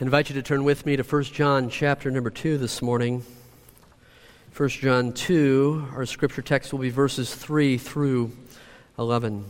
I invite you to turn with me to 1 John chapter number 2 this morning. 1 John 2, our scripture text will be verses 3 through 11.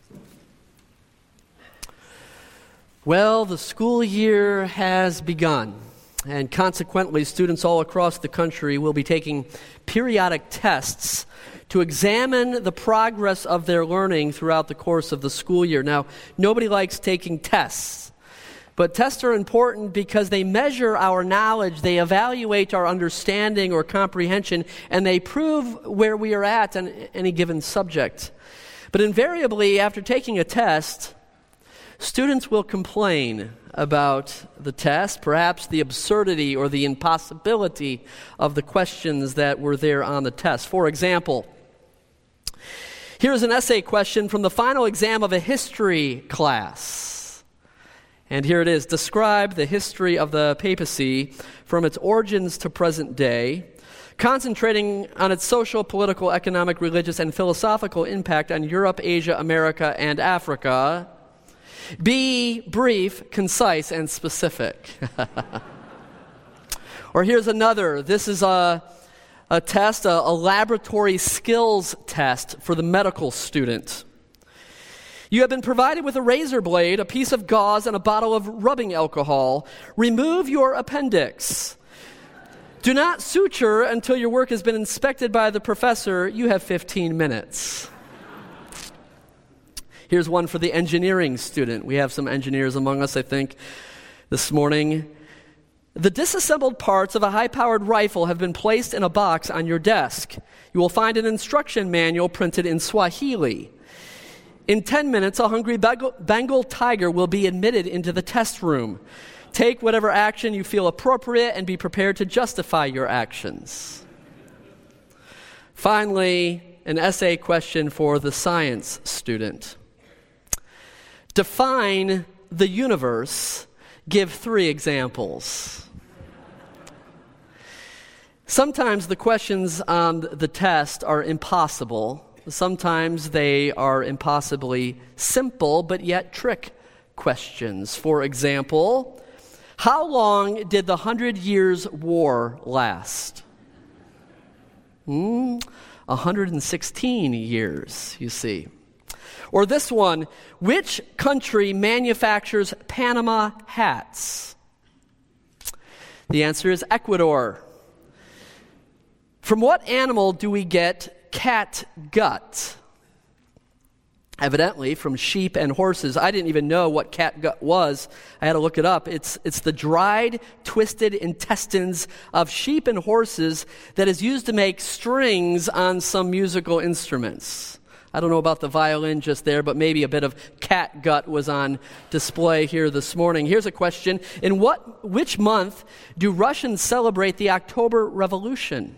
Well, the school year has begun, and consequently, students all across the country will be taking periodic tests to examine the progress of their learning throughout the course of the school year. Now, nobody likes taking tests. But tests are important because they measure our knowledge, they evaluate our understanding or comprehension, and they prove where we are at on any given subject. But invariably, after taking a test, students will complain about the test, perhaps the absurdity or the impossibility of the questions that were there on the test. For example, here's an essay question from the final exam of a history class. And here it is. Describe the history of the papacy from its origins to present day, concentrating on its social, political, economic, religious, and philosophical impact on Europe, Asia, America, and Africa. Be brief, concise, and specific. Or here's another. This is a test, a laboratory skills test for the medical student. You have been provided with a razor blade, a piece of gauze, and a bottle of rubbing alcohol. Remove your appendix. Do not suture until your work has been inspected by the professor. You have 15 minutes. Here's one for the engineering student. We have some engineers among us, I think, this morning. The disassembled parts of a high-powered rifle have been placed in a box on your desk. You will find an instruction manual printed in Swahili. In 10 minutes, a hungry Bengal tiger will be admitted into the test room. Take whatever action you feel appropriate and be prepared to justify your actions. Finally, an essay question for the science student. Define the universe. Give 3 examples. Sometimes the questions on the test are impossible. Sometimes they are impossibly simple, but yet trick questions. For example, how long did the 100 Years' War last? 116 years, you see. Or this one, which country manufactures Panama hats? The answer is Ecuador. From what animal do we get cat gut? Evidently from sheep and horses. I didn't even know what cat gut was. I had to look it up. It's the dried, twisted intestines of sheep and horses that is used to make strings on some musical instruments. I don't know about the violin just there, but maybe a bit of cat gut was on display here this morning. Here's a question. In which month do Russians celebrate the October Revolution?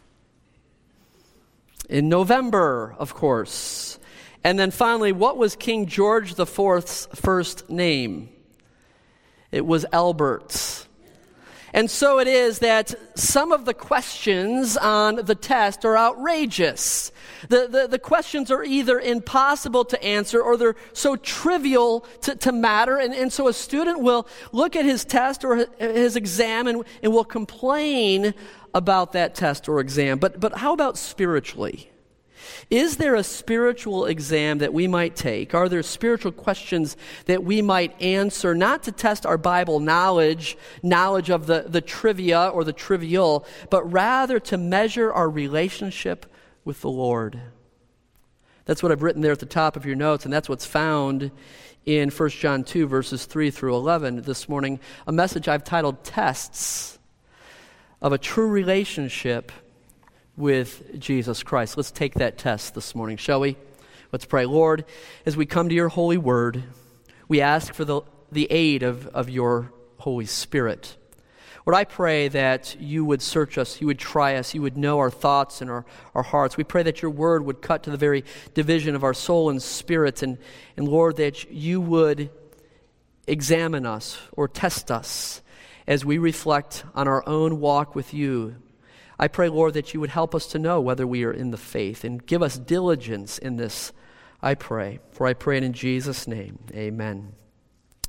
In November, of course. And then finally, what was King George IV's first name? It was Albert. And so it is that some of the questions on the test are outrageous. The questions are either impossible to answer or they're so trivial to matter. And so a student will look at his test or his exam and will complain about that test or exam. But how about spiritually? Is there a spiritual exam that we might take? Are there spiritual questions that we might answer, not to test our Bible knowledge of the trivia or the trivial, but rather to measure our relationship with the Lord? That's what I've written there at the top of your notes, and that's what's found in 1 John 2, verses 3 through 11 this morning, a message I've titled Tests of a True Relationship with Jesus Christ. Let's take that test this morning, shall we? Let's pray. Lord, as we come to your holy word, we ask for the aid of your Holy Spirit. Lord, I pray that you would search us, you would try us, you would know our thoughts and our hearts. We pray that your word would cut to the very division of our soul and spirit, and Lord, that you would examine us or test us as we reflect on our own walk with you. I pray, Lord, that you would help us to know whether we are in the faith and give us diligence in this, I pray. For I pray it in Jesus' name. Amen.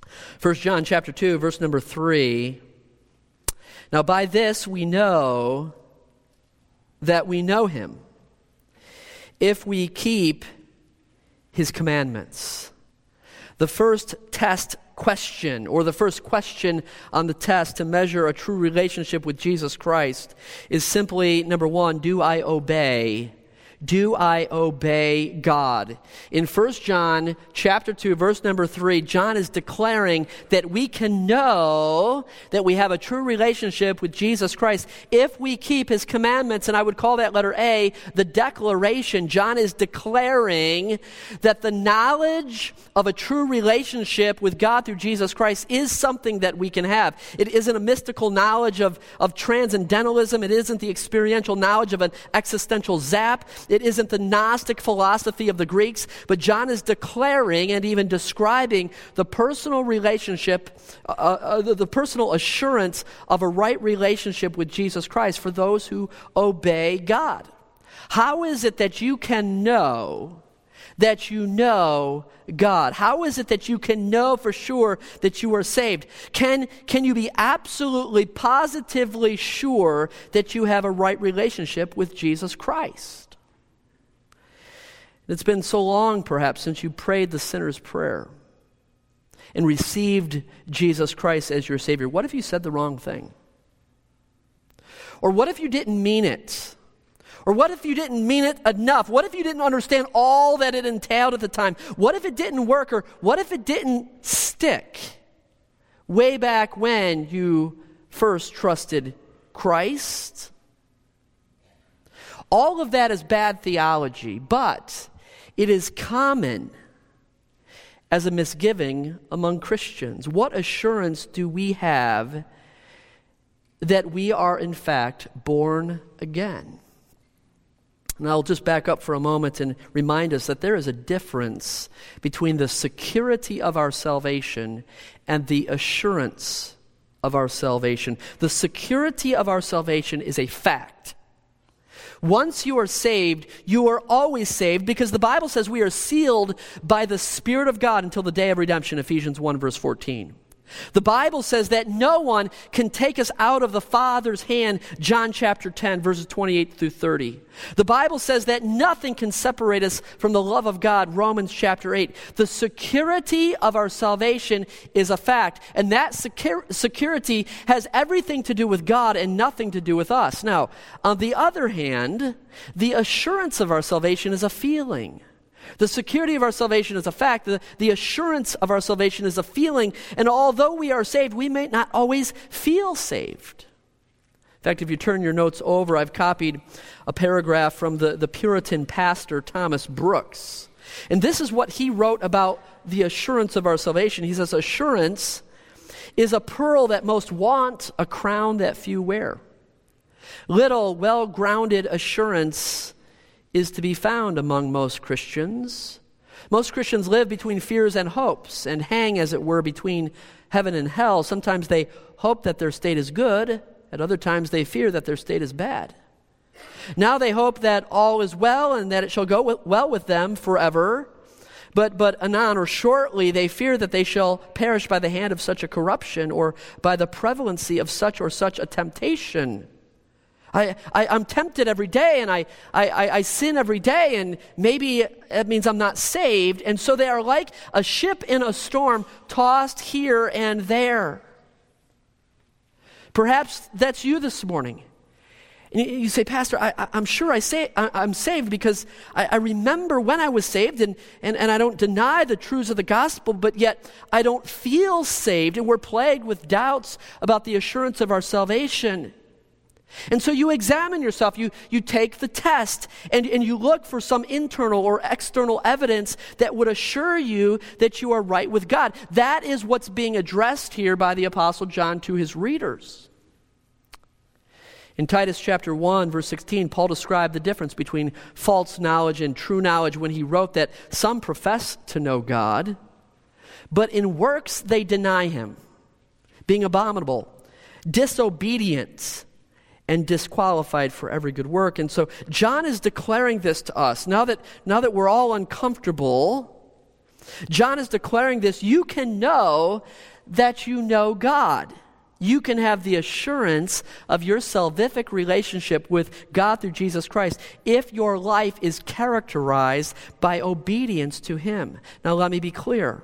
1 John chapter 2, verse number 3. Now by this we know that we know him, if we keep his commandments. The first test question, or the first question on the test to measure a true relationship with Jesus Christ is simply, number one, do I obey? Do I obey God? In 1 John chapter 2, verse number 3, John is declaring that we can know that we have a true relationship with Jesus Christ if we keep his commandments, and I would call that letter A, the declaration. John is declaring that the knowledge of a true relationship with God through Jesus Christ is something that we can have. It isn't a mystical knowledge of transcendentalism. It isn't the experiential knowledge of an existential zap. It isn't the Gnostic philosophy of the Greeks, but John is declaring and even describing the personal relationship, the personal assurance of a right relationship with Jesus Christ for those who obey God. How is it that you can know that you know God? How is it that you can know for sure that you are saved? Can you be absolutely, positively sure that you have a right relationship with Jesus Christ? It's been so long, perhaps, since you prayed the sinner's prayer and received Jesus Christ as your Savior. What if you said the wrong thing? Or what if you didn't mean it? Or what if you didn't mean it enough? What if you didn't understand all that it entailed at the time? What if it didn't work? Or what if it didn't stick way back when you first trusted Christ? All of that is bad theology, but it is common as a misgiving among Christians. What assurance do we have that we are in fact born again? And I'll just back up for a moment and remind us that there is a difference between the security of our salvation and the assurance of our salvation. The security of our salvation is a fact. Once you are saved, you are always saved, because the Bible says we are sealed by the Spirit of God until the day of redemption, Ephesians 1, verse 14. The Bible says that no one can take us out of the Father's hand, John chapter 10, verses 28 through 30. The Bible says that nothing can separate us from the love of God, Romans chapter 8. The security of our salvation is a fact, and that security has everything to do with God and nothing to do with us. Now, on the other hand, the assurance of our salvation is a feeling. The security of our salvation is a fact. The assurance of our salvation is a feeling. And although we are saved, we may not always feel saved. In fact, if you turn your notes over, I've copied a paragraph from the Puritan pastor Thomas Brooks. And this is what he wrote about the assurance of our salvation. He says, assurance is a pearl that most want, a crown that few wear. Little, well-grounded assurance is to be found among most Christians. Most Christians live between fears and hopes and hang, as it were, between heaven and hell. Sometimes they hope that their state is good. At other times they fear that their state is bad. Now they hope that all is well and that it shall go well with them forever. But anon or shortly they fear that they shall perish by the hand of such a corruption or by the prevalency of such or such a temptation. I'm tempted every day, and I sin every day, and maybe it means I'm not saved. And so they are like a ship in a storm, tossed here and there. Perhaps that's you this morning. And you say, Pastor, I'm sure I'm saved because I remember when I was saved, and I don't deny the truths of the gospel, but yet I don't feel saved, and we're plagued with doubts about the assurance of our salvation. And so you examine yourself, you take the test, and you look for some internal or external evidence that would assure you that you are right with God. That is what's being addressed here by the Apostle John to his readers. In Titus chapter 1, verse 16, Paul described the difference between false knowledge and true knowledge when he wrote that some profess to know God, but in works they deny him, being abominable, disobedient, and disqualified for every good work. And so John is declaring this to us. Now that we're all uncomfortable, John is declaring this. You can know that you know God. You can have the assurance of your salvific relationship with God through Jesus Christ if your life is characterized by obedience to Him. Now let me be clear.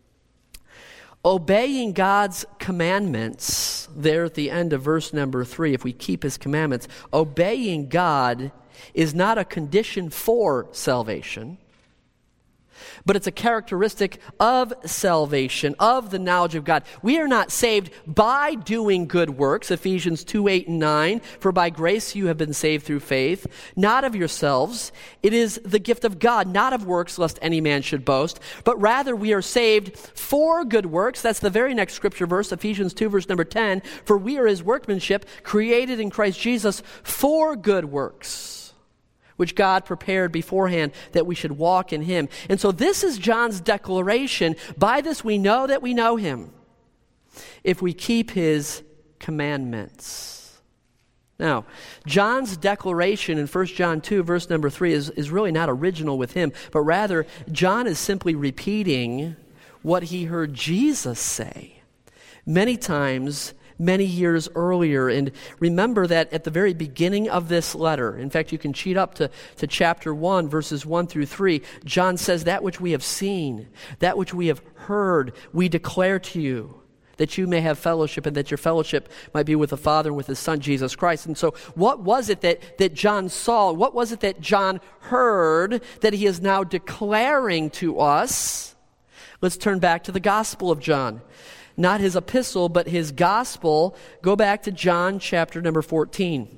Obeying God's commandments, there at the end of verse number 3, if we keep His commandments, obeying God is not a condition for salvation, but it's a characteristic of salvation, of the knowledge of God. We are not saved by doing good works, Ephesians 2:8-9, for by grace you have been saved through faith, not of yourselves. It is the gift of God, not of works, lest any man should boast, but rather we are saved for good works. That's the very next scripture verse, Ephesians 2, verse number 10, for we are His workmanship, created in Christ Jesus for good works, which God prepared beforehand that we should walk in Him. And so this is John's declaration. By this we know that we know Him, if we keep His commandments. Now, John's declaration in 1 John 2, verse number 3 is really not original with him, but rather John is simply repeating what he heard Jesus say many times many years earlier. And remember that at the very beginning of this letter, in fact, you can cheat up to chapter 1, verses 1 through 3, John says, that which we have seen, that which we have heard, we declare to you, that you may have fellowship and that your fellowship might be with the Father and with His Son, Jesus Christ. And so what was it that John saw? What was it that John heard that he is now declaring to us? Let's turn back to the Gospel of John. Not his epistle, but his gospel. Go back to John chapter number 14.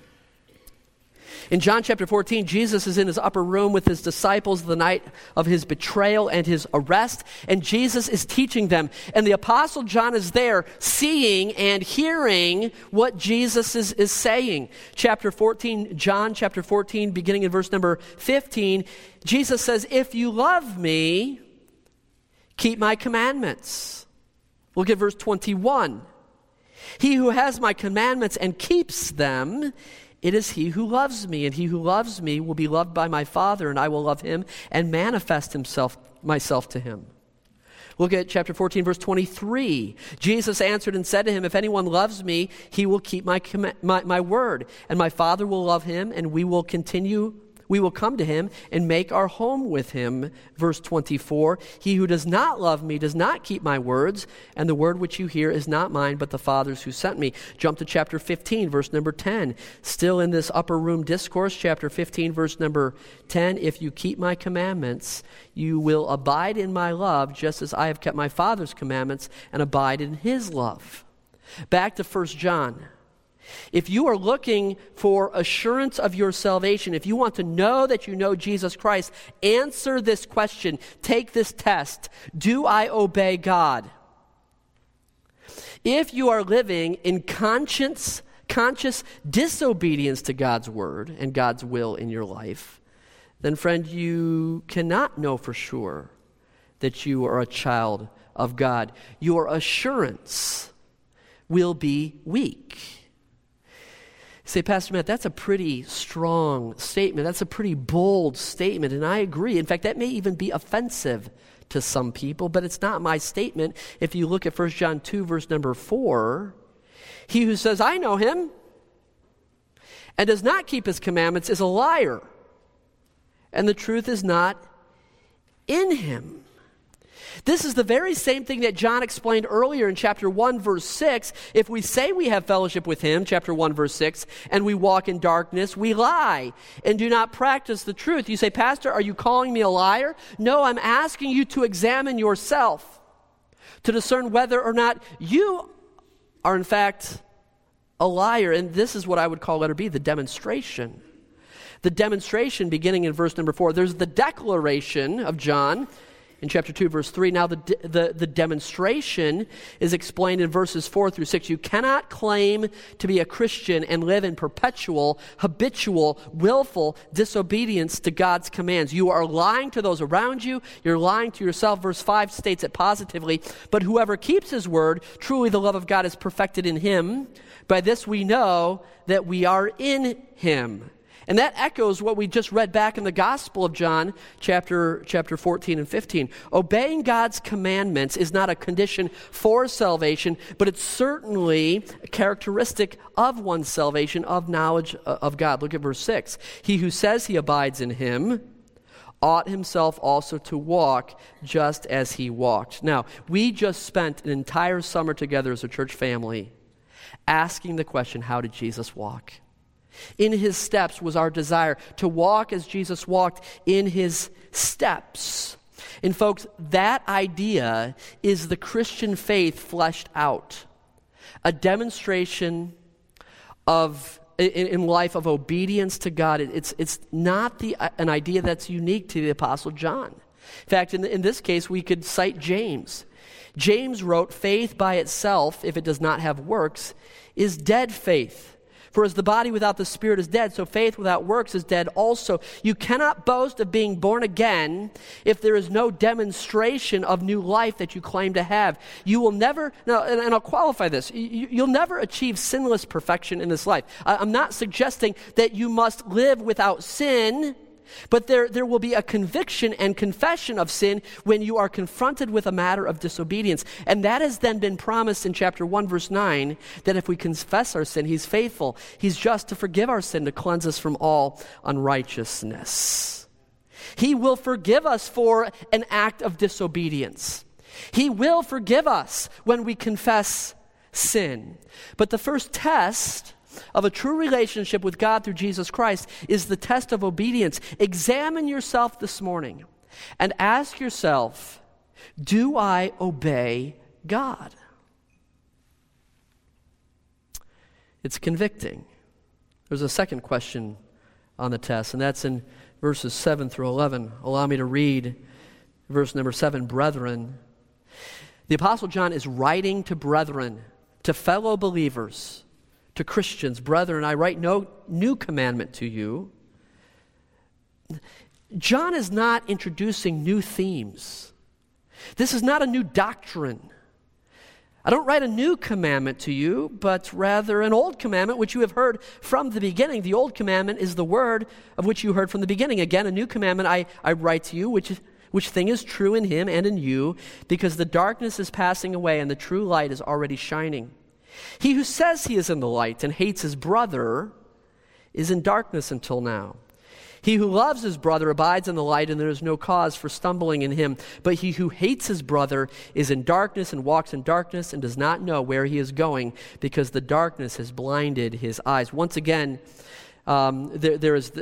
In John chapter 14, Jesus is in his upper room with his disciples the night of his betrayal and his arrest, and Jesus is teaching them. And the apostle John is there seeing and hearing what Jesus is saying. Chapter 14, John chapter 14, beginning in verse number 15, Jesus says, if you love me, keep my commandments. Look at verse 21. He who has my commandments and keeps them, it is he who loves me. And he who loves me will be loved by my Father, and I will love him and manifest myself to him. Look at chapter 14, verse 23. Jesus answered and said to him, if anyone loves me, he will keep my word. And my Father will love him, and we will come to him and make our home with him. Verse 24, he who does not love me does not keep my words, and the word which you hear is not mine, but the Father's who sent me. Jump to chapter 15, verse number 10. Still in this upper room discourse, chapter 15, verse number 10, if you keep my commandments, you will abide in my love, just as I have kept my Father's commandments and abide in His love. Back to 1 John. If you are looking for assurance of your salvation, if you want to know that you know Jesus Christ, answer this question. Take this test. Do I obey God? If you are living in conscious disobedience to God's word and God's will in your life, then friend, you cannot know for sure that you are a child of God. Your assurance will be weak. Say, Pastor Matt, that's a pretty strong statement. That's a pretty bold statement, and I agree. In fact, that may even be offensive to some people, but it's not my statement. If you look at 1 John 2, verse number 4, he who says, I know him, and does not keep his commandments is a liar, and the truth is not in him. This is the very same thing that John explained earlier in chapter 1, verse 6. If we say we have fellowship with him, chapter 1, verse 6, and we walk in darkness, we lie and do not practice the truth. You say, Pastor, are you calling me a liar? No, I'm asking you to examine yourself, to discern whether or not you are in fact a liar. And this is what I would call, letter B, the demonstration. The demonstration beginning in verse number 4. There's the declaration of John in chapter 2, verse 3. Now the demonstration is explained in verses 4 through 6. You cannot claim to be a Christian and live in perpetual, habitual, willful disobedience to God's commands. You are lying to those around you. You're lying to yourself. Verse 5 states it positively. But whoever keeps his word, truly the love of God is perfected in him. By this we know that we are in him. And that echoes what we just read back in the Gospel of John, chapter 14 and 15. Obeying God's commandments is not a condition for salvation, but it's certainly a characteristic of one's salvation, of knowledge of God. Look at verse 6. He who says he abides in him ought himself also to walk just as he walked. Now, we just spent an entire summer together as a church family asking the question, how did Jesus walk? In his steps was our desire to walk as Jesus walked in his steps. And folks, that idea is the Christian faith fleshed out. A demonstration of in life of obedience to God. It's not an idea that's unique to the Apostle John. In fact, in this case, we could cite James. James wrote, faith by itself, if it does not have works, is dead faith. For as the body without the spirit is dead, so faith without works is dead also. You cannot boast of being born again if there is no demonstration of new life that you claim to have. You will never, now, and I'll qualify this, you'll never achieve sinless perfection in this life. I'm not suggesting that you must live without sin, but there will be a conviction and confession of sin when you are confronted with a matter of disobedience. And that has then been promised in chapter 1, verse 9, that if we confess our sin, he's faithful. He's just to forgive our sin, to cleanse us from all unrighteousness. He will forgive us for an act of disobedience. He will forgive us when we confess sin. But the first test of a true relationship with God through Jesus Christ is the test of obedience. Examine yourself this morning and ask yourself, do I obey God? It's convicting. There's a second question on the test, and that's in verses 7 through 11. Allow me to read verse number 7, brethren. The Apostle John is writing to brethren, to fellow believers, to Christians. Brethren, I write no new commandment to you. John is not introducing new themes. This is not a new doctrine. I don't write a new commandment to you, but rather an old commandment which you have heard from the beginning. The old commandment is the word of which you heard from the beginning. Again, a new commandment I write to you, which thing is true in him and in you, because the darkness is passing away and the true light is already shining. He who says he is in the light and hates his brother is in darkness until now. He who loves his brother abides in the light, and there is no cause for stumbling in him. But he who hates his brother is in darkness and walks in darkness and does not know where he is going, because the darkness has blinded his eyes. Once again, there is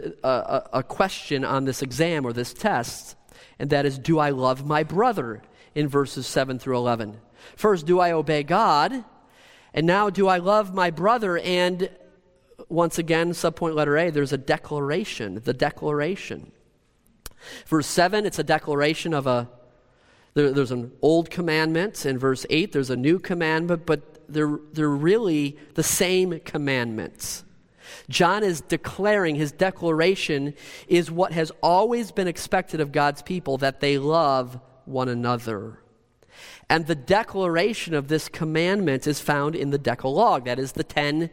a question on this exam or this test, and that is, do I love my brother, in verses 7 through 11. First, do I obey God? And now, do I love my brother? And once again, subpoint letter A, there's a declaration, the declaration. Verse 7, it's a declaration of there's an old commandment. In verse 8, there's a new commandment, but they're really the same commandments. John is declaring, his declaration is what has always been expected of God's people, that they love one another. And the declaration of this commandment is found in the Decalogue, that is the 10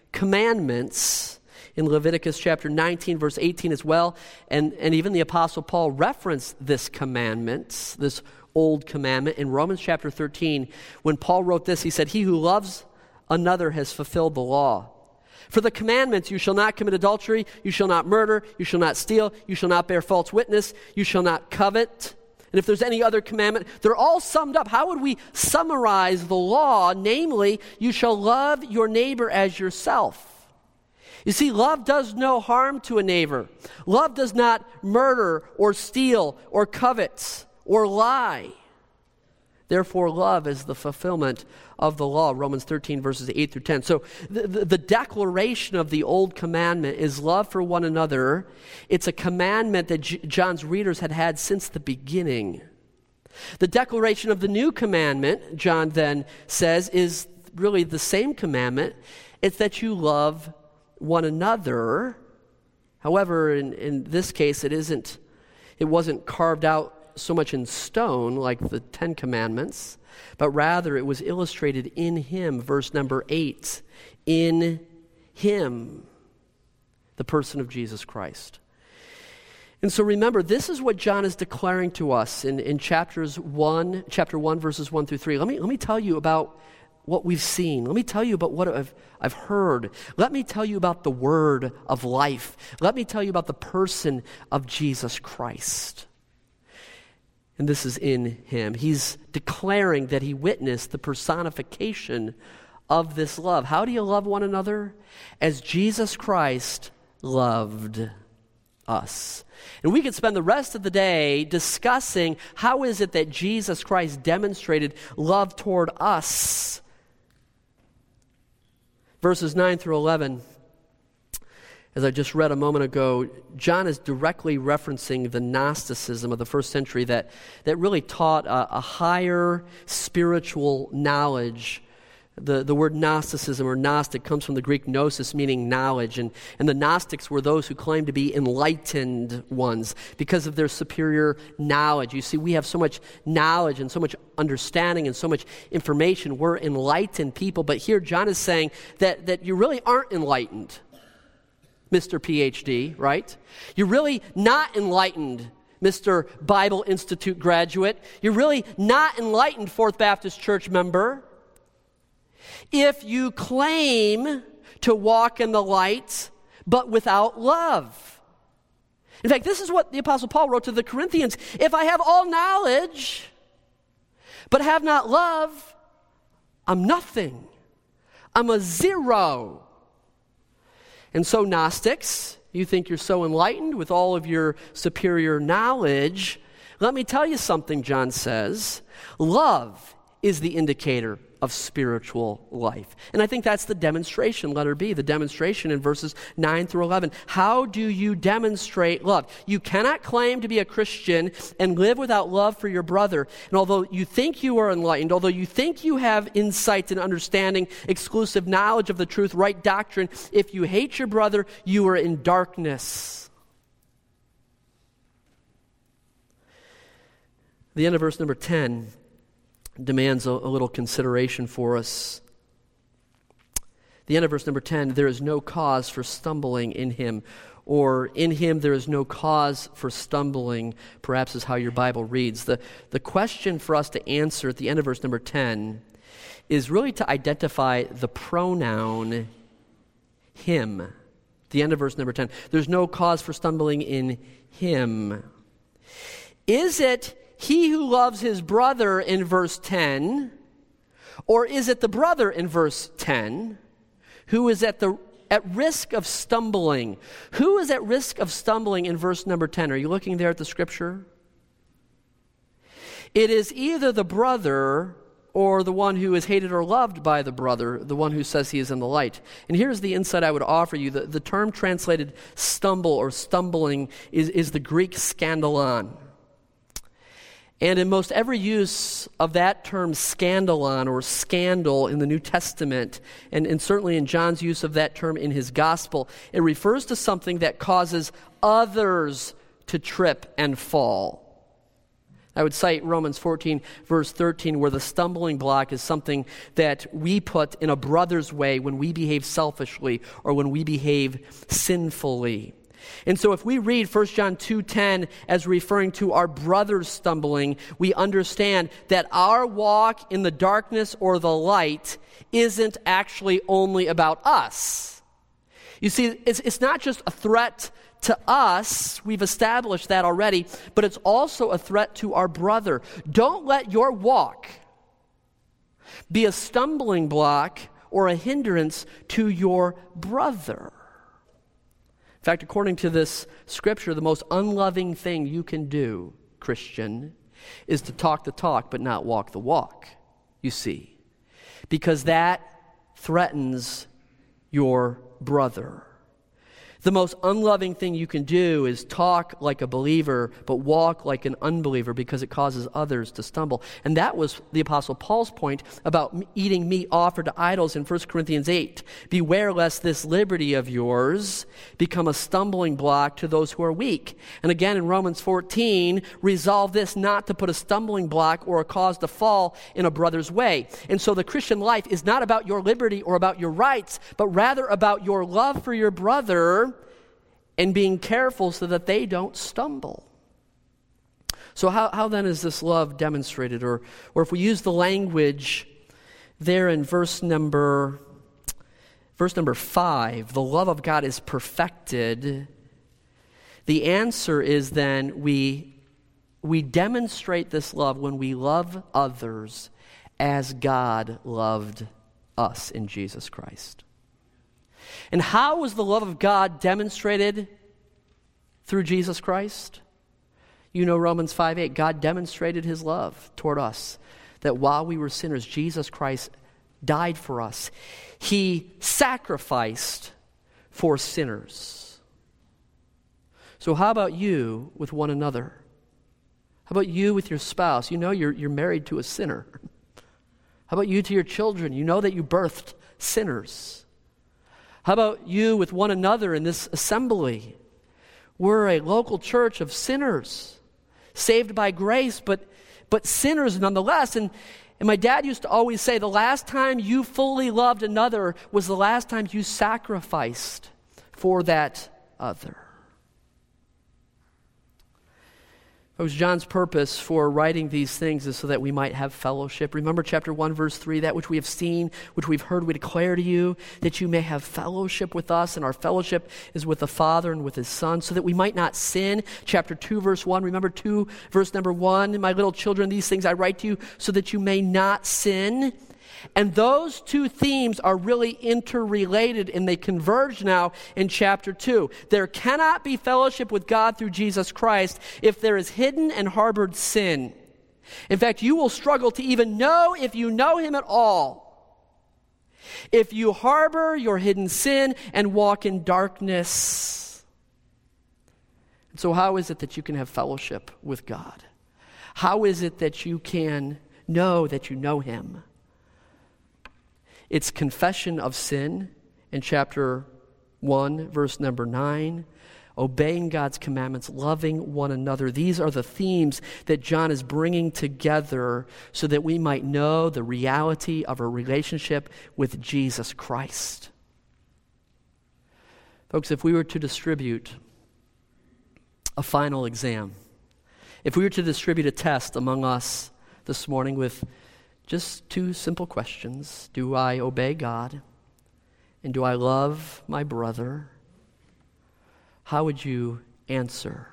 Commandments in Leviticus chapter 19, verse 18 as well. And even the Apostle Paul referenced this commandment, this old commandment, in Romans chapter 13. When Paul wrote this, he said, he who loves another has fulfilled the law. For the commandments, you shall not commit adultery, you shall not murder, you shall not steal, you shall not bear false witness, you shall not covet. And if there's any other commandment, they're all summed up. How would we summarize the law? Namely, you shall love your neighbor as yourself. You see, love does no harm to a neighbor. Love does not murder or steal or covet or lie. Therefore, love is the fulfillment of the law, Romans 13, verses 8 through 10. So the declaration of the old commandment is love for one another. It's a commandment that John's readers had since the beginning. The declaration of the new commandment, John then says, is really the same commandment. It's that you love one another. However, in this case, it wasn't carved out so much in stone like the 10 Commandments, but rather it was illustrated in him, verse number 8, in him. the person of Jesus Christ. And so remember, this is what John is declaring to us in chapter 1, verses 1 through 3. Let me tell you about what we've seen. Let me tell you about what I've heard. Let me tell you about the word of life. Let me tell you about the person of Jesus Christ. And this is in him. He's declaring that he witnessed the personification of this love. How do you love one another? As Jesus Christ loved us. And we could spend the rest of the day discussing how is it that Jesus Christ demonstrated love toward us. Verses 9 through 11, as I just read a moment ago, John is directly referencing the Gnosticism of the first century that really taught a higher spiritual knowledge. The word Gnosticism or Gnostic comes from the Greek gnosis, meaning knowledge. And the Gnostics were those who claimed to be enlightened ones because of their superior knowledge. You see, we have so much knowledge and so much understanding and so much information. We're enlightened people. But here John is saying that you really aren't enlightened, Mr. PhD, right? You're really not enlightened, Mr. Bible Institute graduate. You're really not enlightened, Fourth Baptist Church member. If you claim to walk in the light, but without love. In fact, this is what the Apostle Paul wrote to the Corinthians. If I have all knowledge, but have not love, I'm nothing. I'm a zero. And so Gnostics, you think you're so enlightened with all of your superior knowledge. Let me tell you something, John says. Love is the indicator of spiritual life. And I think that's the demonstration, letter B, the demonstration in verses 9 through 11. How do you demonstrate love? You cannot claim to be a Christian and live without love for your brother. And although you think you are enlightened, although you think you have insight and understanding, exclusive knowledge of the truth, right doctrine, if you hate your brother, you are in darkness. The end of verse number 10 demands a little consideration for us. The end of verse number 10, there is no cause for stumbling in him, or in him there is no cause for stumbling, perhaps is how your Bible reads. The question for us to answer at the end of verse number 10 is really to identify the pronoun him. The end of verse number 10, there's no cause for stumbling in him. Is it he who loves his brother in verse 10, or is it the brother in verse 10 who is at risk of stumbling? Who is at risk of stumbling in verse number 10? Are you looking there at the scripture? It is either the brother or the one who is hated or loved by the brother, the one who says he is in the light. And here's the insight I would offer you. The term translated stumble or stumbling is the Greek scandalon. And in most every use of that term scandalon or scandal in the New Testament, and certainly in John's use of that term in his gospel, it refers to something that causes others to trip and fall. I would cite Romans 14, verse 13, where the stumbling block is something that we put in a brother's way when we behave selfishly or when we behave sinfully. And so if we read 1 John 2:10 as referring to our brothers stumbling, we understand that our walk in the darkness or the light isn't actually only about us. You see, it's not just a threat to us, we've established that already, but it's also a threat to our brother. Don't let your walk be a stumbling block or a hindrance to your brother. In fact, according to this scripture, the most unloving thing you can do, Christian, is to talk the talk but not walk the walk, you see, because that threatens your brother. The most unloving thing you can do is talk like a believer, but walk like an unbeliever because it causes others to stumble. And that was the Apostle Paul's point about eating meat offered to idols in 1 Corinthians 8. Beware lest this liberty of yours become a stumbling block to those who are weak. And again in Romans 14, resolve this not to put a stumbling block or a cause to fall in a brother's way. And so the Christian life is not about your liberty or about your rights, but rather about your love for your brother and being careful so that they don't stumble. So how then is this love demonstrated? Or if we use the language there in verse number 5, the love of God is perfected. The answer is then we demonstrate this love when we love others as God loved us in Jesus Christ. And how was the love of God demonstrated through Jesus Christ? You know Romans 5:8, God demonstrated his love toward us, that while we were sinners, Jesus Christ died for us. He sacrificed for sinners. So how about you with one another? How about you with your spouse? You know you're married to a sinner. How about you to your children? You know that you birthed sinners. How about you with one another in this assembly? We're a local church of sinners, saved by grace, but sinners nonetheless. And my dad used to always say, the last time you fully loved another was the last time you sacrificed for that other. It was John's purpose for writing these things is so that we might have fellowship. Remember chapter 1, verse 3, that which we have seen, which we've heard, we declare to you, that you may have fellowship with us, and our fellowship is with the Father and with his Son, so that we might not sin. Chapter 2, verse 1, remember 2, verse number 1, my little children, these things I write to you so that you may not sin. And those two themes are really interrelated, and they converge now in chapter 2. There cannot be fellowship with God through Jesus Christ if there is hidden and harbored sin. In fact, you will struggle to even know if you know him at all, if you harbor your hidden sin and walk in darkness. And so how is it that you can have fellowship with God? How is it that you can know that you know him? It's confession of sin in chapter 1, verse number 9. Obeying God's commandments, loving one another. These are the themes that John is bringing together so that we might know the reality of our relationship with Jesus Christ. Folks, if we were to distribute a final exam, if we were to distribute a test among us this morning with just two simple questions. Do I obey God? And do I love my brother? How would you answer?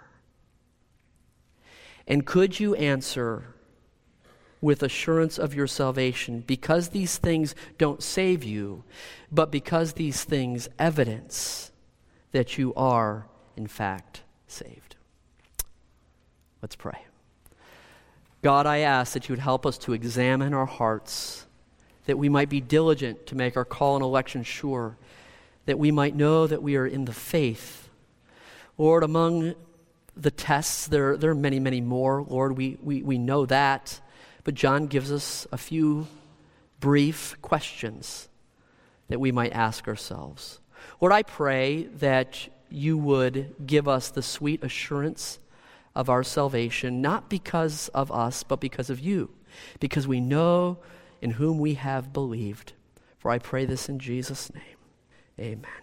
And could you answer with assurance of your salvation because these things don't save you, but because these things evidence that you are, in fact, saved? Let's pray. God, I ask that you would help us to examine our hearts, that we might be diligent to make our call and election sure, that we might know that we are in the faith. Lord, among the tests, there are many, many more. Lord, we know that, but John gives us a few brief questions that we might ask ourselves. Lord, I pray that you would give us the sweet assurance of our salvation, not because of us, but because of you, because we know in whom we have believed. For I pray this in Jesus' name. Amen.